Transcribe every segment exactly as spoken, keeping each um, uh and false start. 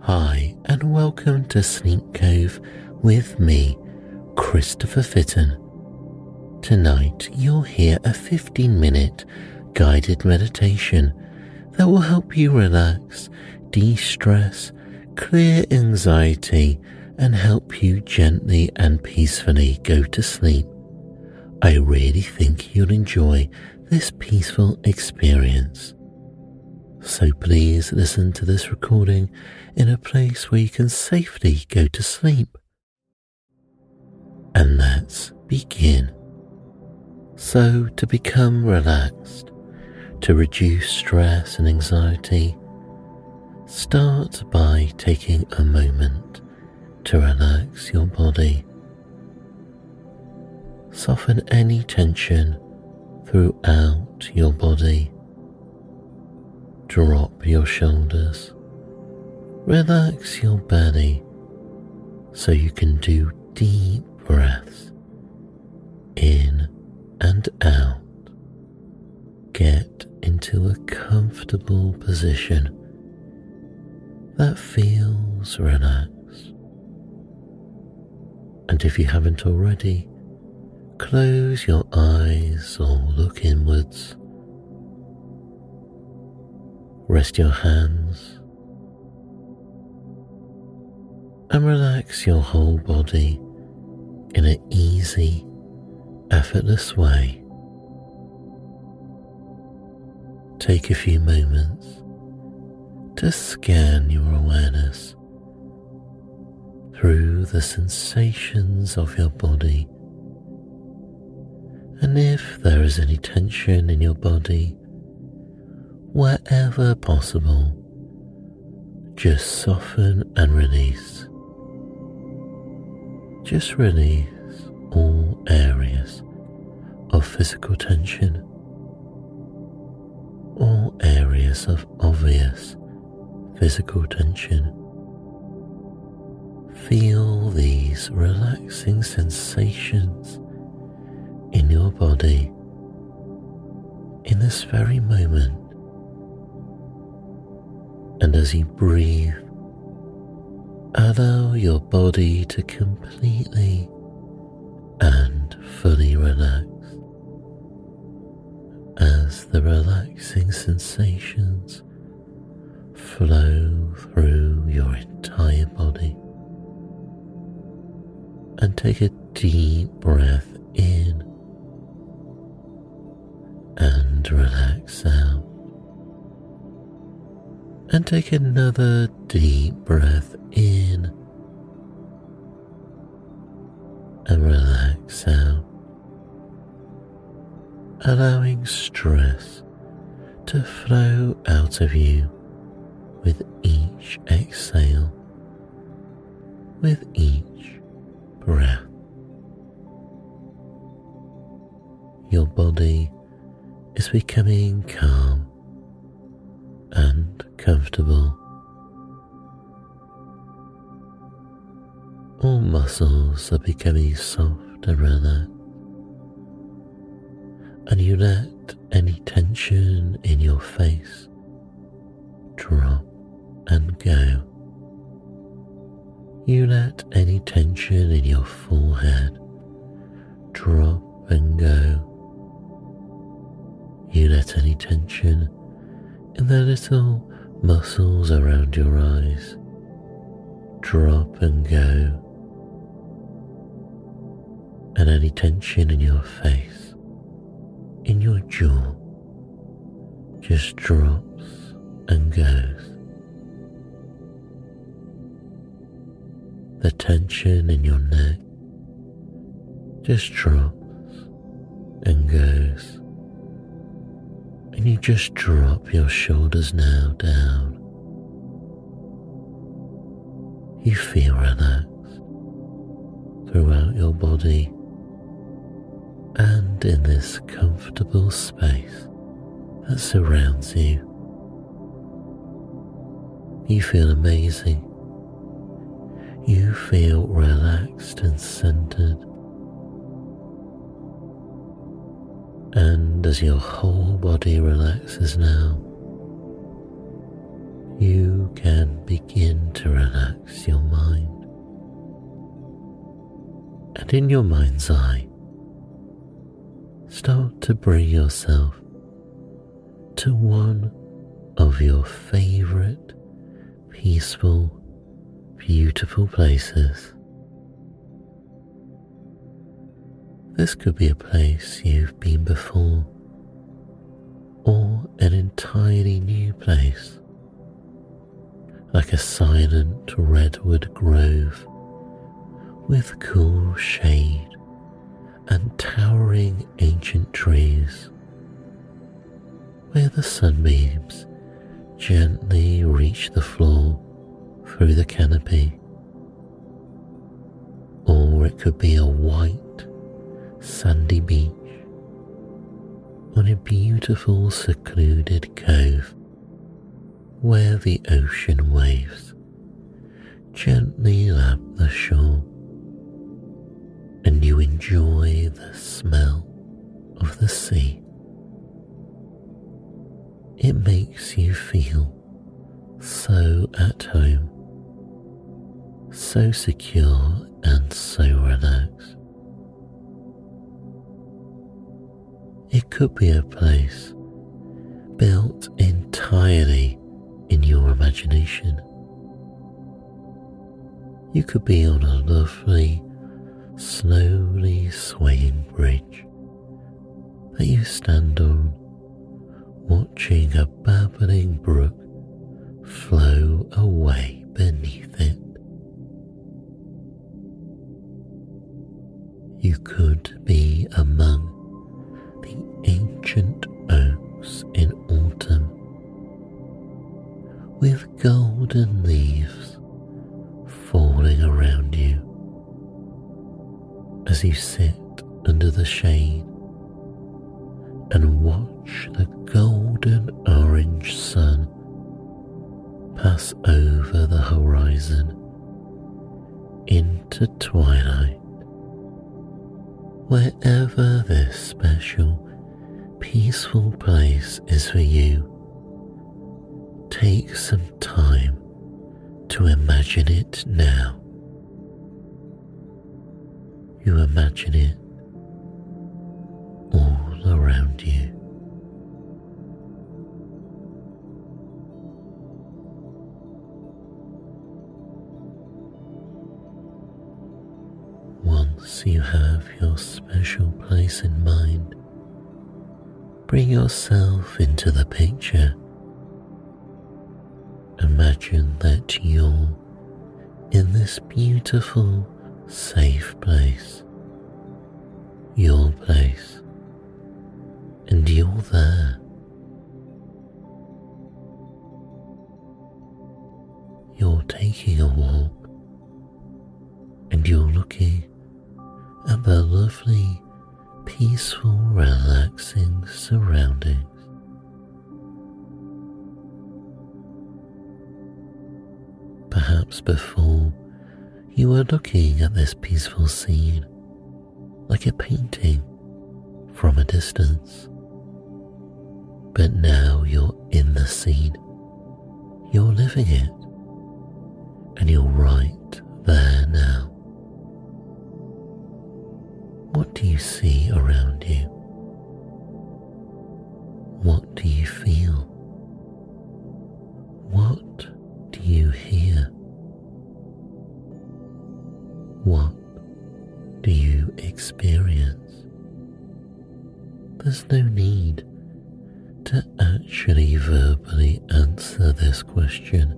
Hi, and welcome to Sleep Cove with me, Christopher Fitton. Tonight, you'll hear a fifteen minute guided meditation that will help you relax, de-stress, clear anxiety, and help you gently and peacefully go to sleep. I really think you'll enjoy this peaceful experience. So please listen to this recording in a place where you can safely go to sleep. And let's begin. So to become relaxed, to reduce stress and anxiety, start by taking a moment to relax your body. Soften any tension throughout your body. Drop your shoulders. Relax your belly so you can do deep breaths in and out. Get into a comfortable position that feels relaxed. And if you haven't already, close your eyes or look inwards. Rest your hands and relax your whole body in an easy, effortless way. Take a few moments to scan your awareness through the sensations of your body, and if there is any tension in your body, wherever possible, just soften and release. Just release all areas of physical tension, all areas of obvious physical tension. Feel these relaxing sensations in your body in this very moment. And as you breathe, allow your body to completely and fully relax as the relaxing sensations flow through your entire body. And take a deep breath in and relax out. And take another deep breath in and relax out, allowing stress to flow out of you with each exhale, with each breath. Your body is becoming calm and comfortable. All muscles are becoming soft and relaxed, and you let any tension in your face drop and go. You let any tension in your forehead drop and go. You let any tension in the little muscles around your eyes drop and go, and any tension in your face, in your jaw, just drops and goes. The tension in your neck just drops and goes. And you just drop your shoulders now down. You feel relaxed throughout your body and in this comfortable space that surrounds you. You feel amazing. You feel relaxed and centered. And as your whole body relaxes now, you can begin to relax your mind. And in your mind's eye, start to bring yourself to one of your favorite, peaceful, beautiful places. This could be a place you've been before, or an entirely new place, like a silent redwood grove with cool shade and towering ancient trees, where the sunbeams gently reach the floor through the canopy. Or it could be a white, sandy beach on a beautiful secluded cove where the ocean waves gently lap the shore, and you enjoy the smell of the sea. It makes you feel so at home, so secure and so relaxed. It could be a place built entirely in your imagination. You could be on a lovely, slowly swaying bridge that you stand on, watching a babbling brook flow away beneath it. You could be among the ancient oaks in autumn, with golden leaves falling around you as you sit under the shade and watch the golden orange sun pass over the horizon into twilight. Wherever this special, peaceful place is for you, take some time to imagine it now. You imagine it all around you. Once you have your special place in mind, bring yourself into the picture. Imagine that you're in this beautiful, safe place, your place, and you're there. You're taking a walk, and you're looking at the lovely, peaceful, relaxing surroundings. Perhaps before you were looking at this peaceful scene like a painting from a distance, but now you're in the scene, you're living it, and you're right there now. What do you see around you? What do you feel? What do you hear? What do you experience? There's no need to actually verbally answer this question.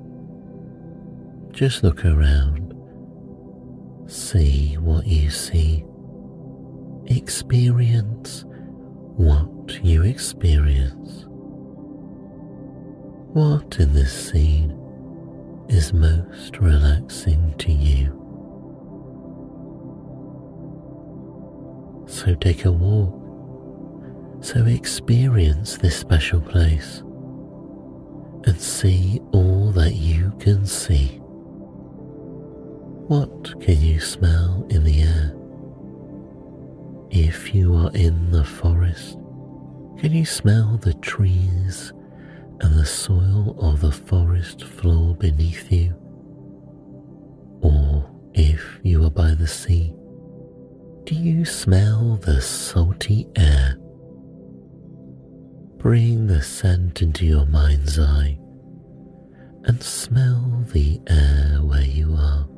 Just look around, see what you see, experience what you experience. What in this scene is most relaxing to you? So take a walk, so experience this special place and see all that you can see. What can you smell in the air? If you are in the forest, can you smell the trees and the soil of the forest floor beneath you smell the salty air? Bring the scent into your mind's eye and smell the air where you are.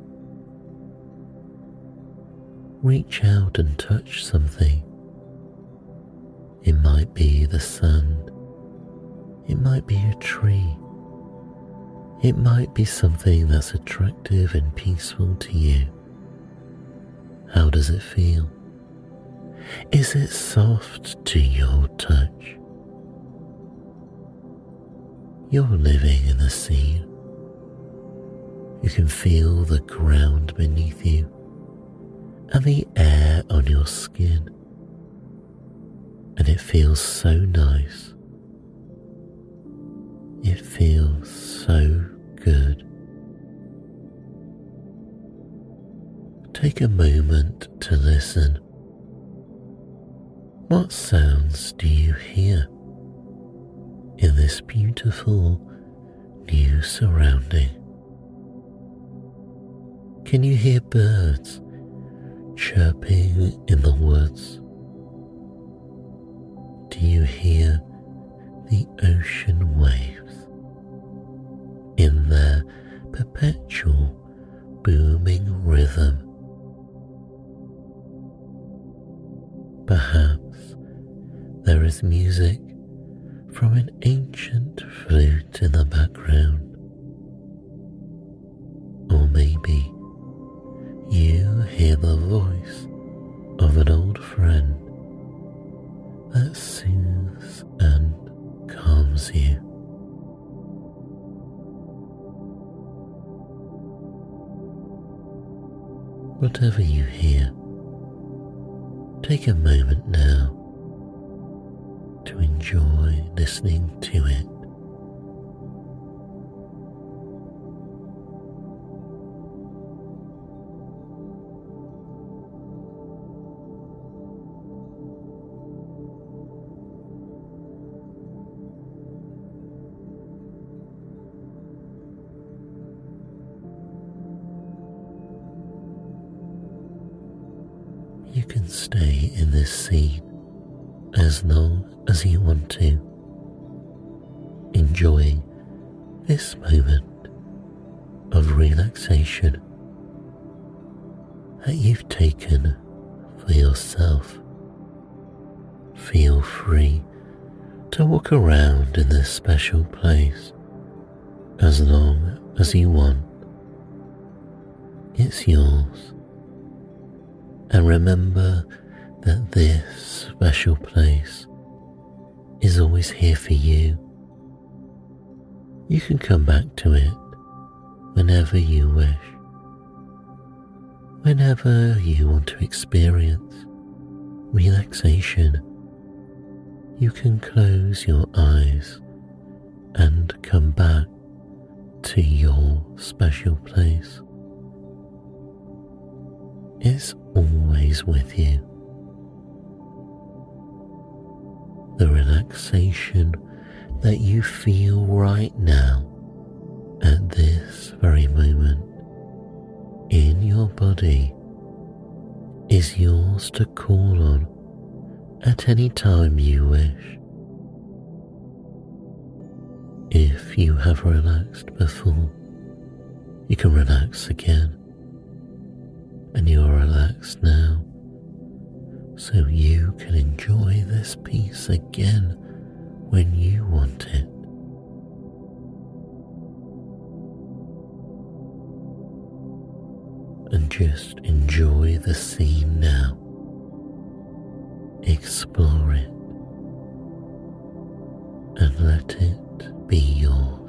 Reach out and touch something. It might be the sun. It might be a tree. It might be something that's attractive and peaceful to you. How does it feel? Is it soft to your touch? You're living in the scene. You can feel the ground beneath you and the air on your skin, and it feels so nice. It feels so good. Take a moment to listen. What sounds do you hear in this beautiful new surrounding? Can you hear birds chirping in the woods? Do you hear the ocean waves in their perpetual booming rhythm? Perhaps there is music from an ancient flute in the background. Or maybe you hear the voice of an old friend that soothes and calms you. Whatever you hear, take a moment now to enjoy listening to it. You can stay in this scene as long as you want to, enjoying this moment of relaxation that you've taken for yourself. Feel free to walk around in this special place as long as you want. It's yours. And remember that this special place is always here for you. You can come back to it whenever you wish. Whenever you want to experience relaxation, you can close your eyes and come back to your special place. It's always with you. The relaxation that you feel right now at this very moment in your body is yours to call on at any time you wish. If you have relaxed before, you can relax again. And you are relaxed now, so you can enjoy this peace again when you want it. And just enjoy the scene now. Explore it and let it be yours.